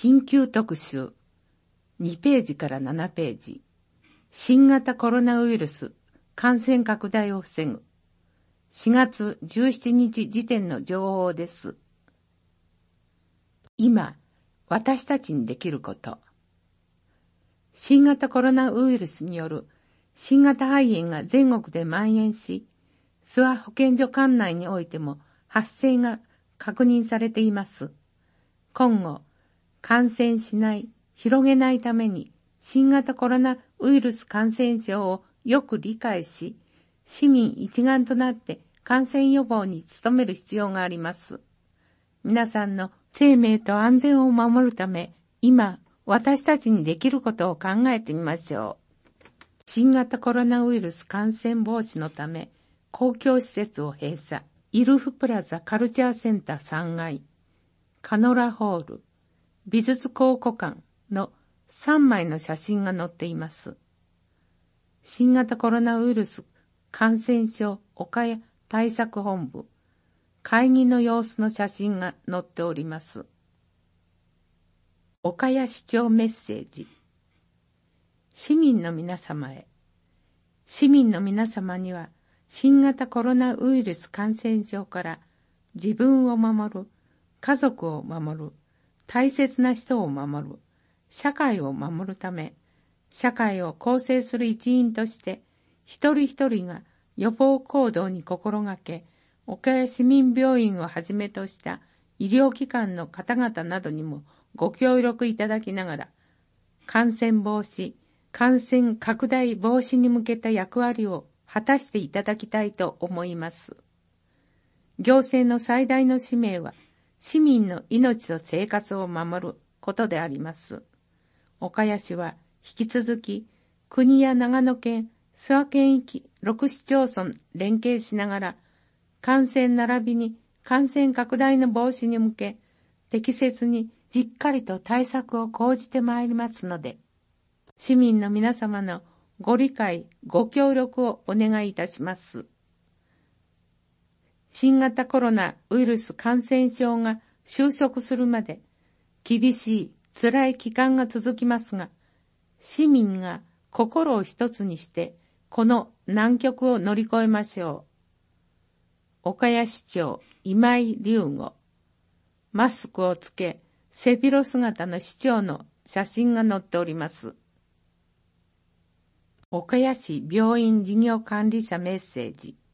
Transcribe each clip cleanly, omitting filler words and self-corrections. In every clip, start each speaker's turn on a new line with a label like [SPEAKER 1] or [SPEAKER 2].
[SPEAKER 1] 緊急特集2ページから7ページ。新型コロナウイルス感染拡大を防ぐ。4月17日時点の情報です。今、私たちにできること。新型コロナウイルスによる新型肺炎が全国で蔓延し、諏訪保健所管内においても発生が確認されています。今後、感染しない、広げないために新型コロナウイルス感染症をよく理解し、市民一丸となって感染予防に努める必要があります。皆さんの生命と安全を守るため、今、私たちにできることを考えてみましょう。新型コロナウイルス感染防止のため、公共施設を閉鎖、イルフプラザカルチャーセンター3階、カノラホール、美術考古館の3枚の写真が載っています。新型コロナウイルス感染症岡谷対策本部、会議の様子の写真が載っております。岡谷市長メッセージ。市民の皆様へ。市民の皆様には、新型コロナウイルス感染症から自分を守る、家族を守る、大切な人を守る、社会を守るため、社会を構成する一員として、一人一人が予防行動に心がけ、岡谷市民病院をはじめとした医療機関の方々などにもご協力いただきながら、感染防止、感染拡大防止に向けた役割を果たしていただきたいと思います。行政の最大の使命は、市民の命と生活を守ることであります。岡谷市は引き続き、国や長野県、諏訪県域6市町村連携しながら、感染並びに感染拡大の防止に向け、適切にしっかりと対策を講じてまいりますので、市民の皆様のご理解、ご協力をお願いいたします。新型コロナウイルス感染症が収束するまで、厳しい辛い期間が続きますが、市民が心を一つにして、この難局を乗り越えましょう。岡谷市長今井隆吾。マスクをつけ、背広姿の市長の写真が載っております。岡谷市病院事業管理者メッセージ。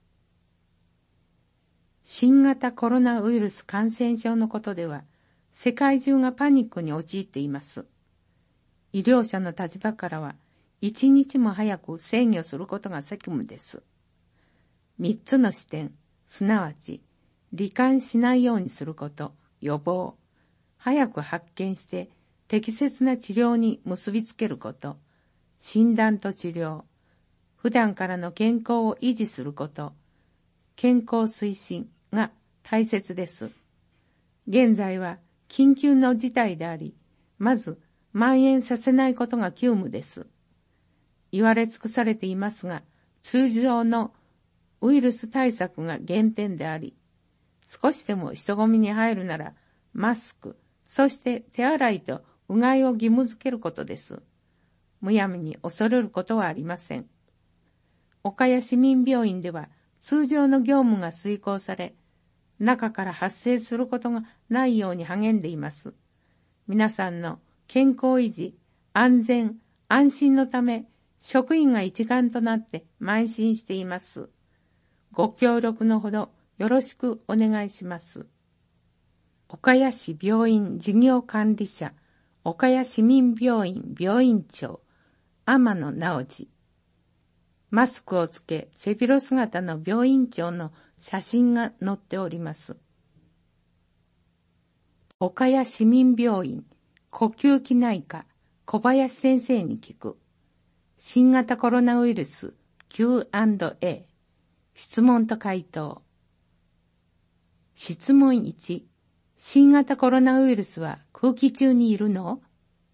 [SPEAKER 1] 新型コロナウイルス感染症のことでは、世界中がパニックに陥っています。医療者の立場からは、一日も早く制御することが責務です。3つの視点、すなわち、罹患しないようにすること、予防、早く発見して適切な治療に結びつけること、診断と治療、普段からの健康を維持すること、健康推進が大切です。現在は緊急の事態であり、まず蔓延させないことが急務です。言われ尽くされていますが、通常のウイルス対策が原点であり、少しでも人混みに入るなら、マスク、そして手洗いとうがいを義務づけることです。むやみに恐れることはありません。岡谷市民病院では通常の業務が遂行され、中から発生することがないように励んでいます。皆さんの健康維持、安全、安心のため、職員が一丸となって邁進しています。ご協力のほどよろしくお願いします。岡谷市病院事業管理者、岡谷市民病院病院長、天野直次。マスクをつけ、背広姿の病院長の写真が載っております。岡谷市民病院呼吸器内科、小林先生に聞く。新型コロナウイルス Q&A。質問と回答。質問1。新型コロナウイルスは空気中にいるの？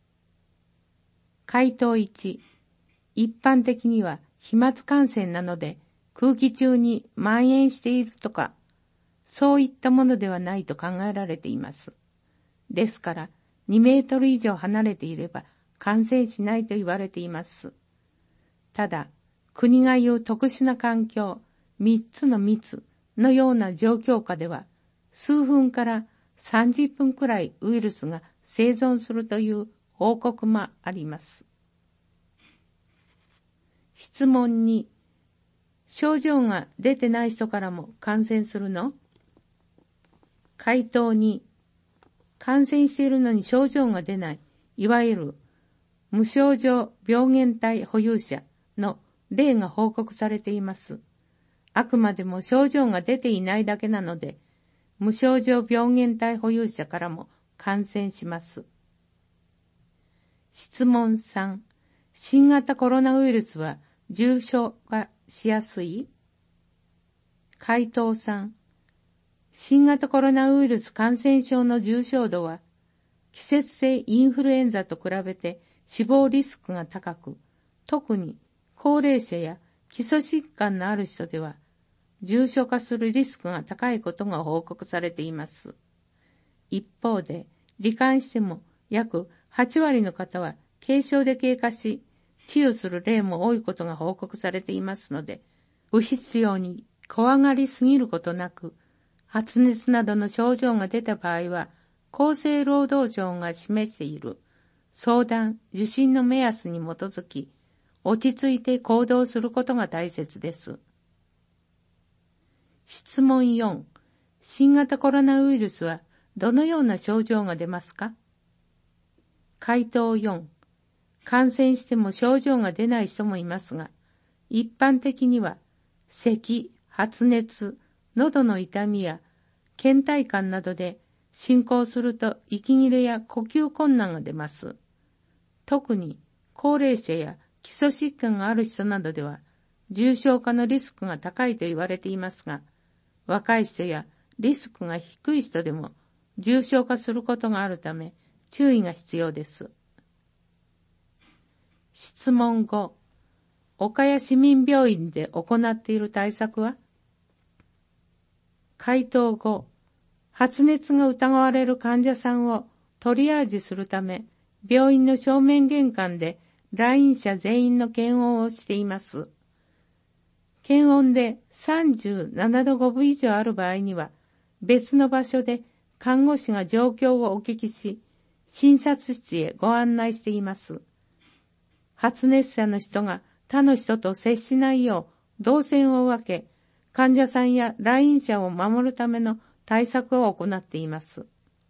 [SPEAKER 1] 回答1。一般的には飛沫感染なので空気中に蔓延しているとか、そういったものではないと考えられています。ですから、 2メートル以上離れていれば感染しないと言われています。ただ、国が言う特殊な環境、3つの密のような状況下では、数分から30分くらいウイルスが生存するという報告もあります。質問に、症状が出てない人からも感染するの？回答に、感染しているのに症状が出ない、いわゆる無症状病原体保有者の例が報告されています。あくまでも症状が出ていないだけなので、無症状病原体保有者からも感染します。質問3、新型コロナウイルスは重症化しやすい？回答3、新型コロナウイルス感染症の重症度は、季節性インフルエンザと比べて死亡リスクが高く、特に高齢者や基礎疾患のある人では、重症化するリスクが高いことが報告されています。一方で、罹患しても約8割の方は軽症で経過し、治癒する例も多いことが報告されていますので、不必要に怖がりすぎることなく、発熱などの症状が出た場合は、厚生労働省が示している相談・受診の目安に基づき、落ち着いて行動することが大切です。質問4、新型コロナウイルスはどのような症状が出ますか？回答4、感染しても症状が出ない人もいますが、一般的には咳、発熱、喉の痛みや倦怠感などで進行すると息切れや呼吸困難が出ます。特に高齢者や基礎疾患がある人などでは重症化のリスクが高いと言われていますが、若い人やリスクが低い人でも重症化することがあるため注意が必要です。質問5、岡谷市民病院で行っている対策は？回答5、発熱が疑われる患者さんをトリアージするため、病院の正面玄関で来院者全員の検温をしています。検温で37度5分以上ある場合には、別の場所で看護師が状況をお聞きし、診察室へご案内しています。発熱者の人が他の人と接しないよう動線を分け、患者さんや来院者を守るための対策を行っています。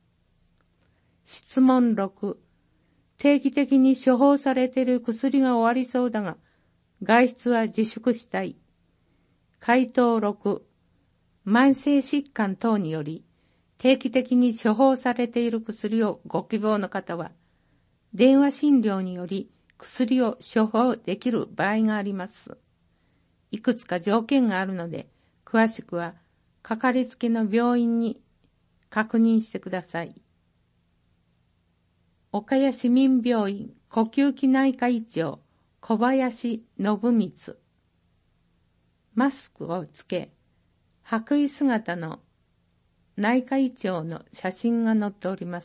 [SPEAKER 1] 質問6、定期的に処方されている薬が終わりそうだが、外出は自粛したい。回答6、慢性疾患等により、定期的に処方されている薬をご希望の方は、電話診療により薬を処方できる場合があります。いくつか条件があるので、詳しくは、かかりつけの病院に確認してください。岡谷市民病院呼吸器内科医長小林信光。マスクをつけ、白衣姿の内科医長の写真が載っております。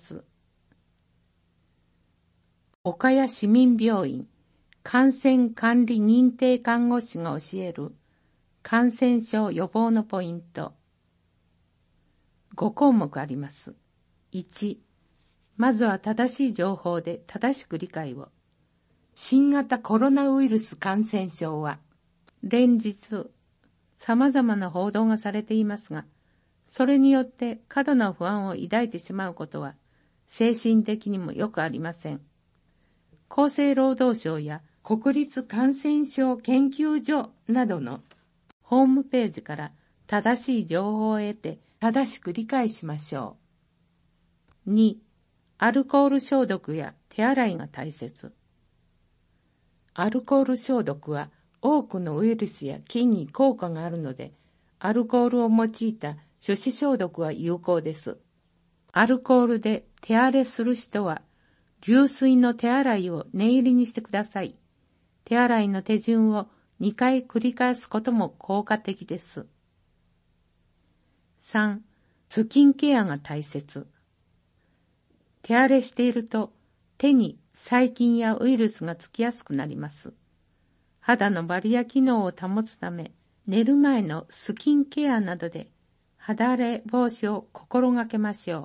[SPEAKER 1] 岡谷市民病院感染管理認定看護師が教える感染症予防のポイント。5項目あります。1、まずは正しい情報で正しく理解を。新型コロナウイルス感染症は、連日、様々な報道がされていますが、それによって過度な不安を抱いてしまうことは、精神的にもよくありません。厚生労働省や国立感染症研究所などのホームページから正しい情報を得て正しく理解しましょう。2、アルコール消毒や手洗いが大切。アルコール消毒は多くのウイルスや菌に効果があるので、アルコールを用いた手指消毒は有効です。アルコールで手荒れする人は、流水の手洗いを念入りにしてください。手洗いの手順を2回繰り返すことも効果的です。3、スキンケアが大切。 手荒れしていると手に細菌やウイルスがつきやすくなります。肌のバリア機能を保つため、寝る前のスキンケアなどで肌荒れ防止を心がけましょ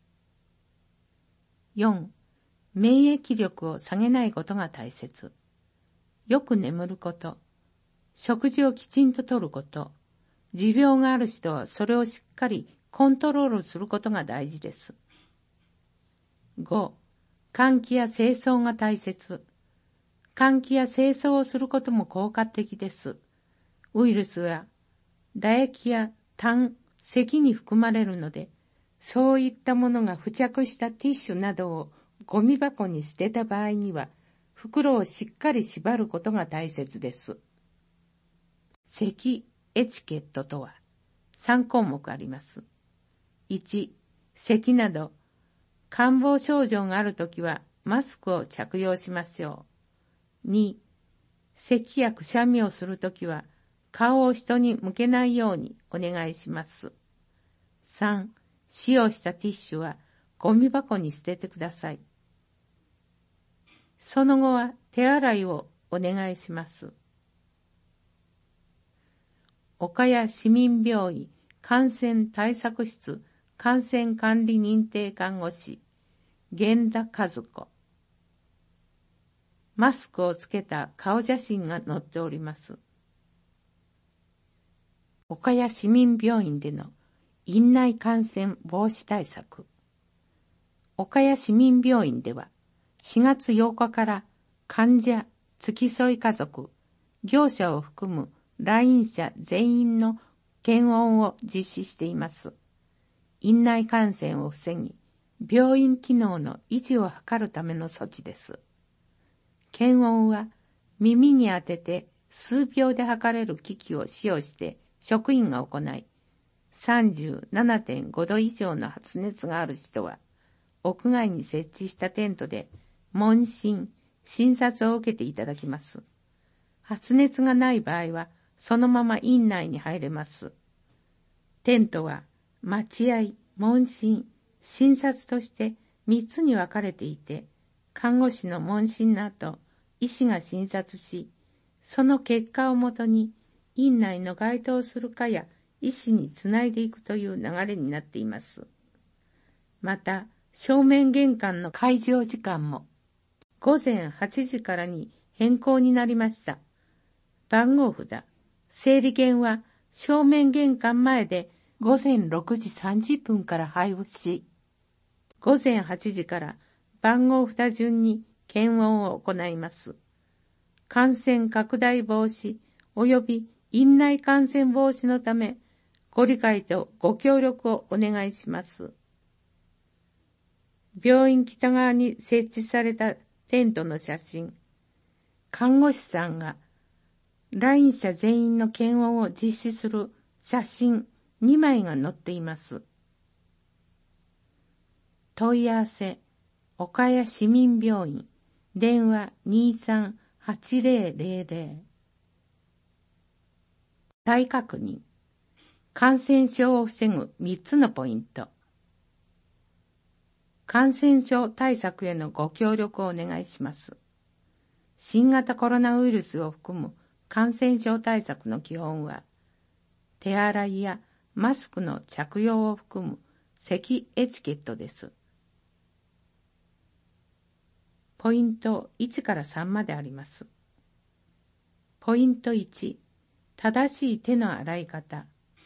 [SPEAKER 1] う。4. 免疫力を下げないことが大切。よく眠ること、食事をきちんととること、持病がある人はそれをしっかりコントロールすることが大事です。5. 換気や清掃が大切。換気や清掃をすることも効果的です。ウイルスは唾液や痰、咳に含まれるので、そういったものが付着したティッシュなどをゴミ箱に捨てた場合には、袋をしっかり縛ることが大切です。咳エチケットとは3項目あります。1、咳など感冒症状があるときはマスクを着用しましょう。2、咳やくしゃみをするときは顔を人に向けないようにお願いします。3、使用したティッシュはゴミ箱に捨ててください。その後は手洗いをお願いします。岡谷市民病院感染対策室感染管理認定看護師源田和子。マスクをつけた顔写真が載っております。岡谷市民病院での院内感染防止対策。岡谷市民病院では4月8日から患者、付き添い家族、業者を含む来院者全員の検温を実施しています。院内感染を防ぎ、病院機能の維持を図るための措置です。検温は耳に当てて数秒で測れる機器を使用して職員が行い、37.5 度以上の発熱がある人は、屋外に設置したテントで問診、診察を受けていただきます。発熱がない場合は、そのまま院内に入れます。テントは待合、問診、診察として3つに分かれていて、看護師の問診の後、医師が診察し、その結果をもとに院内の該当する科や医師につないでいくという流れになっています。また、正面玄関の開場時間も午前8時からに変更になりました。番号札、整理券は正面玄関前で午前6時30分から配布し、午前8時から番号札順に検温を行います。感染拡大防止及び院内感染防止のため、ご理解とご協力をお願いします。病院北側に設置されたテントの写真、看護師さんが来院者全員の検温を実施する写真2枚が載っています。問い合わせ、岡谷市民病院、電話 23-8000。再確認。感染症を防ぐ3つのポイント。感染症対策へのご協力をお願いします。新型コロナウイルスを含む感染症対策の基本は、手洗いやマスクの着用を含む咳エチケットです。ポイント1から3まであります。ポイント1、正しい手の洗い方。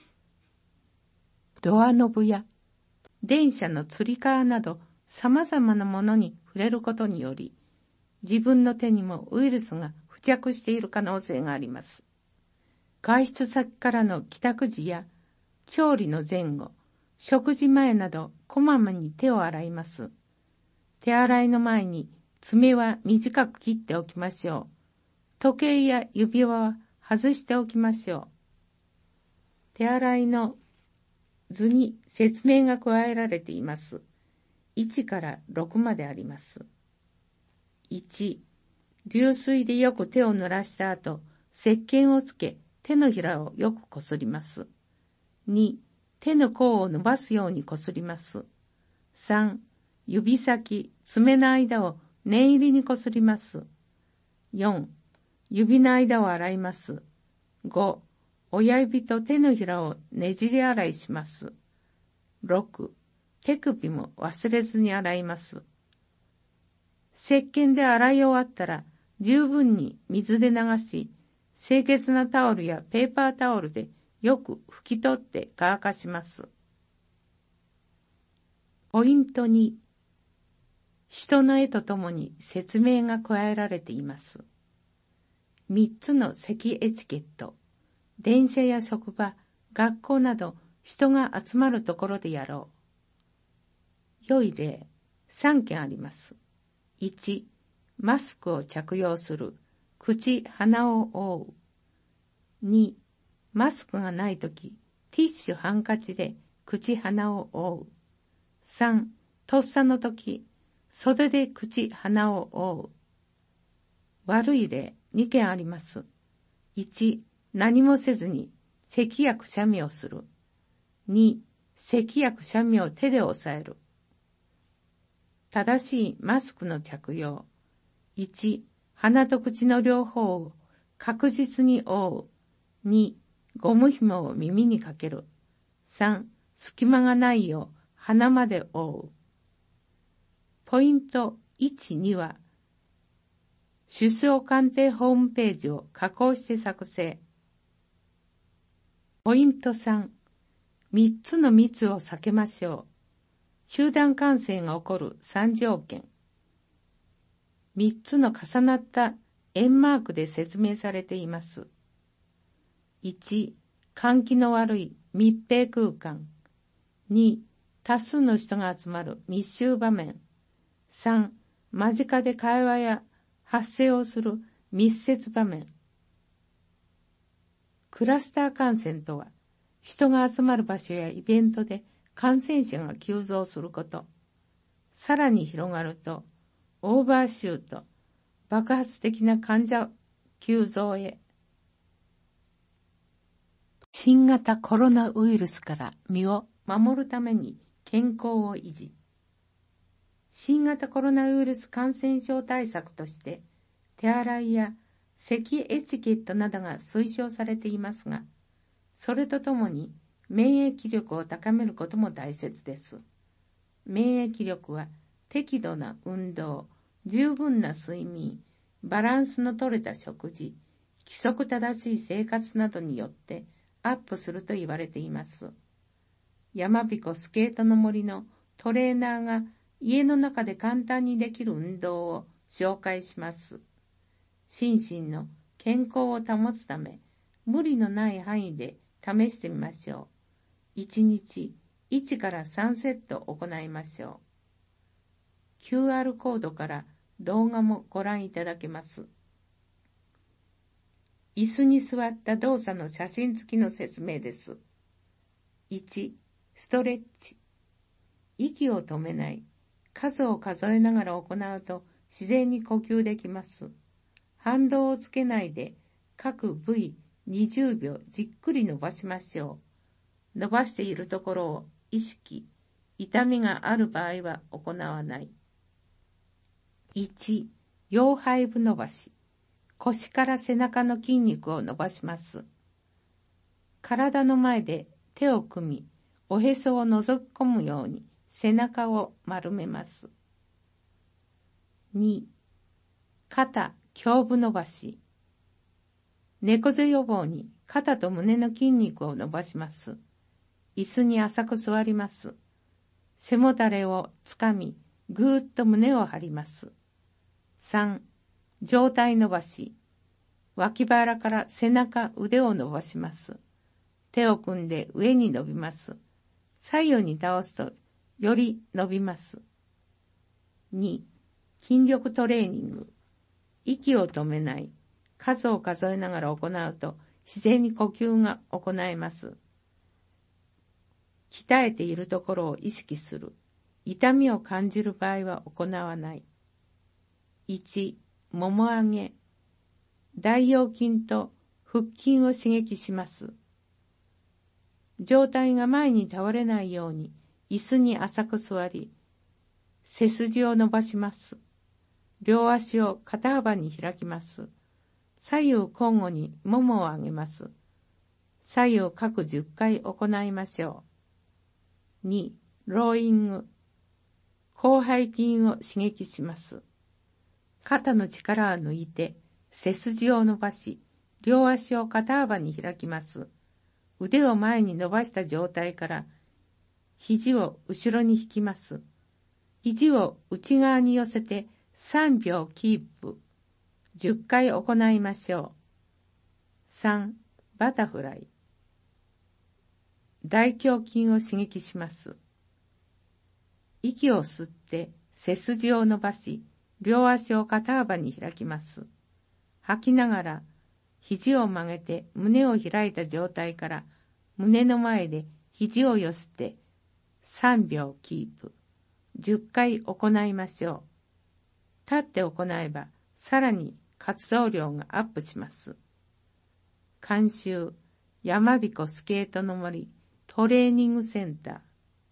[SPEAKER 1] ドアノブや電車のつり革など様々なものに触れることにより、自分の手にもウイルスが付着している可能性があります。外出先からの帰宅時や調理の前後、食事前などこまめに手を洗います。手洗いの前に爪は短く切っておきましょう。時計や指輪は外しておきましょう。手洗いの図に説明が加えられています。1から6まであります。1、流水でよく手を濡らした後、石鹸をつけ、手のひらをよくこすります。2、手の甲を伸ばすようにこすります。3、 指先、爪の間を念入りにこすります。4、指の間を洗います。5、親指と手のひらをねじり洗いします。6、手首も忘れずに洗います。石鹸で洗い終わったら十分に水で流し、清潔なタオルやペーパータオルでよく拭き取って乾かします。ポイント2、人の絵とともに説明が加えられています。3つの咳エチケット、電車や職場、学校など人が集まるところでやろう。良い例、3件あります。1、マスクを着用する、口、鼻を覆う。2、マスクがないとき、ティッシュ、ハンカチで口、鼻を覆う。3、とっさのとき、袖で口、鼻を覆う。悪い例、2件あります。1、何もせずに咳やくしゃみをする。2、咳やくしゃみを手で押さえる。正しいマスクの着用。1、鼻と口の両方を確実に覆う。2、ゴム紐を耳にかける。3、隙間がないよう鼻まで覆う。ポイント1、2は、首相官邸ホームページを加工して作成。ポイント3、3つの密を避けましょう。集団感染が起こる3条件。3つの重なった円マークで説明されています。1、換気の悪い密閉空間。2、多数の人が集まる密集場面。3、間近で会話や発声をする密接場面。クラスター感染とは、人が集まる場所やイベントで感染者が急増すること。さらに広がると、オーバーシュート、爆発的な患者急増へ。新型コロナウイルスから身を守るために健康を維持。新型コロナウイルス感染症対策として、手洗いや咳エチケットなどが推奨されていますが、それとともに免疫力を高めることも大切です。免疫力は適度な運動、十分な睡眠、バランスの取れた食事、規則正しい生活などによってアップすると言われています。山彦スケートの森のトレーナーが家の中で簡単にできる運動を紹介します。心身の健康を保つため、無理のない範囲で試してみましょう。1日1から3セット行いましょう。QR コードから動画もご覧いただけます。椅子に座った動作の写真付きの説明です。1、ストレッチ。息を止めない。数を数えながら行うと自然に呼吸できます。反動をつけないで各部位20秒じっくり伸ばしましょう。伸ばしているところを意識。痛みがある場合は行わない。1、腰背部伸ばし。腰から背中の筋肉を伸ばします。体の前で手を組み、おへそを覗き込むように背中を丸めます。2、肩、胸部伸ばし。猫背予防に肩と胸の筋肉を伸ばします。椅子に浅く座ります。背もたれをつかみ、ぐーっと胸を張ります。3、上体伸ばし。脇腹から背中、腕を伸ばします。手を組んで上に伸びます。左右に倒すとより伸びます。2、筋力トレーニング。息を止めない。数を数えながら行うと自然に呼吸が行えます。鍛えているところを意識する。痛みを感じる場合は行わない。1、もも上げ。大腰筋と腹筋を刺激します。上体が前に倒れないように椅子に浅く座り、 背筋を伸ばします。両足を肩幅に開きます。左右交互にももを上げます。左右各10回行いましょう。2、ローイング。広背筋を刺激します。肩の力を抜いて背筋を伸ばし、両足を肩幅に開きます。腕を前に伸ばした状態から肘を後ろに引きます。肘を内側に寄せて3秒キープ。10回行いましょう。3、バタフライ。大胸筋を刺激します。息を吸って背筋を伸ばし、両足を肩幅に開きます。吐きながら肘を曲げて胸を開いた状態から胸の前で肘を寄せて3秒キープ。10回行いましょう。立って行えばさらに活動量がアップします。監修、山彦スケートの森トレーニングセンター。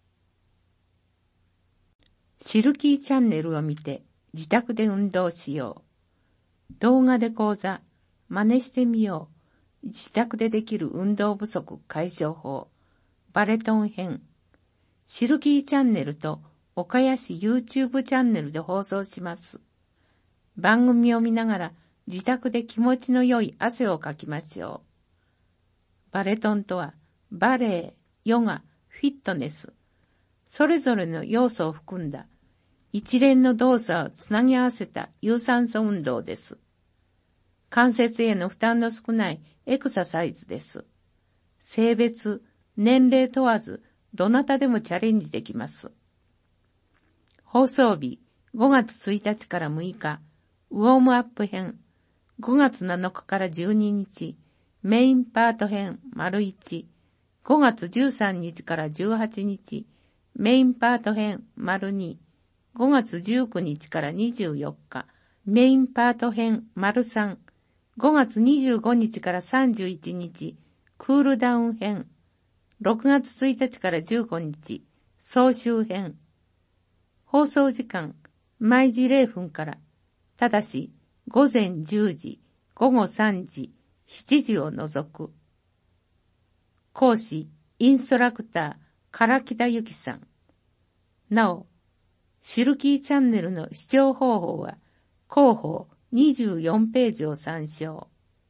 [SPEAKER 1] シルキーチャンネルを見て自宅で運動しよう。動画で講座、真似してみよう。自宅でできる運動不足解消法。バレトン編。シルキーチャンネルと岡谷市 YouTube チャンネルで放送します。番組を見ながら自宅で気持ちの良い汗をかきましょう。バレトンとはバレエ、ヨガ、フィットネス、それぞれの要素を含んだ一連の動作をつなぎ合わせた有酸素運動です。関節への負担の少ないエクササイズです。性別、年齢問わずどなたでもチャレンジできます。放送日5月1日から6日、ウォームアップ編、5月7日から12日、メインパート編丸1、5月13日から18日、メインパート編丸2、5月19日から24日、メインパート編丸3、5月25日から31日、クールダウン編、6月1日から15日、総集編。放送時間、毎時0分から、ただし、午前10時、午後3時、7時を除く。講師、インストラクター、唐木田由紀さん。なお、シルキーチャンネルの視聴方法は、広報24ページを参照。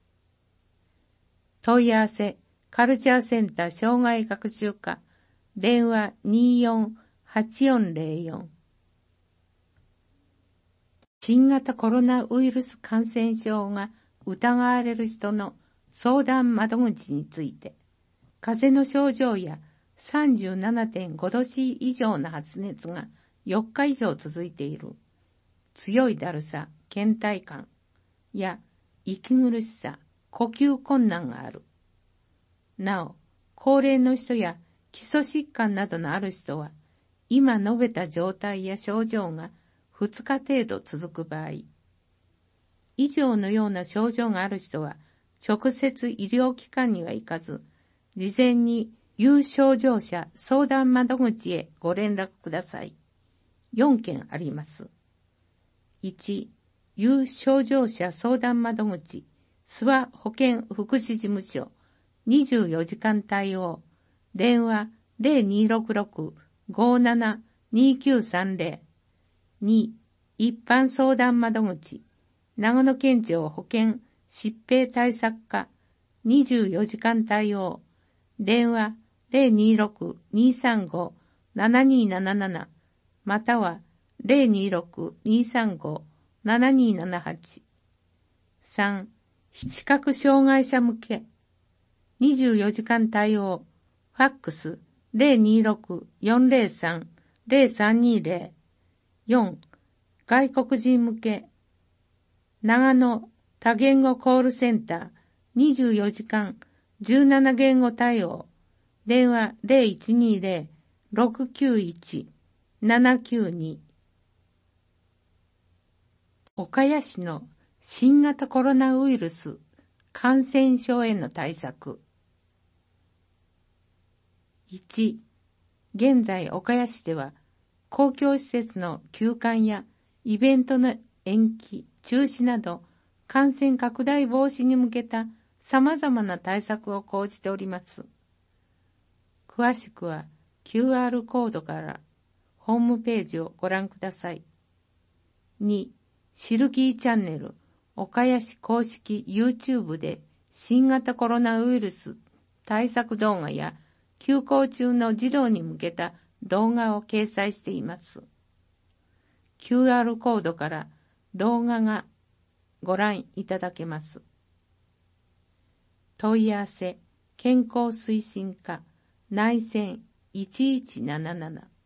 [SPEAKER 1] 問い合わせ、カルチャーセンター障害学習課、電話24-8404。新型コロナウイルス感染症が疑われる人の相談窓口について、風邪の症状や 37.5 度 C 以上の発熱が4日以上続いている、強いだるさ、倦怠感や息苦しさ、呼吸困難がある。なお、高齢の人や基礎疾患などのある人は、今述べた状態や症状が2日程度続く場合、以上のような症状がある人は、直接医療機関には行かず、事前に有症状者相談窓口へご連絡ください。4件あります。1、有症状者相談窓口、諏訪保健福祉事務所、24時間対応、電話 0266-572930。2、一般相談窓口、長野県庁保健疾病対策課、24時間対応、電話 026-235-7277 または 026-235-7278。3、視覚障害者向け、24時間対応、ファックス 026-403-0320。4、外国人向け、長野多言語コールセンター24時間17言語対応、電話 0120-691-792。岡谷市の新型コロナウイルス感染症への対策。1、現在岡谷市では公共施設の休館やイベントの延期、中止など、感染拡大防止に向けた様々な対策を講じております。詳しくは QR コードからホームページをご覧ください。2、シルギーチャンネル、岡谷市公式 YouTube で新型コロナウイルス対策動画や休校中の児童に向けた動画を掲載しています。QR コードから動画がご覧いただけます。問い合わせ、健康推進課、内線1177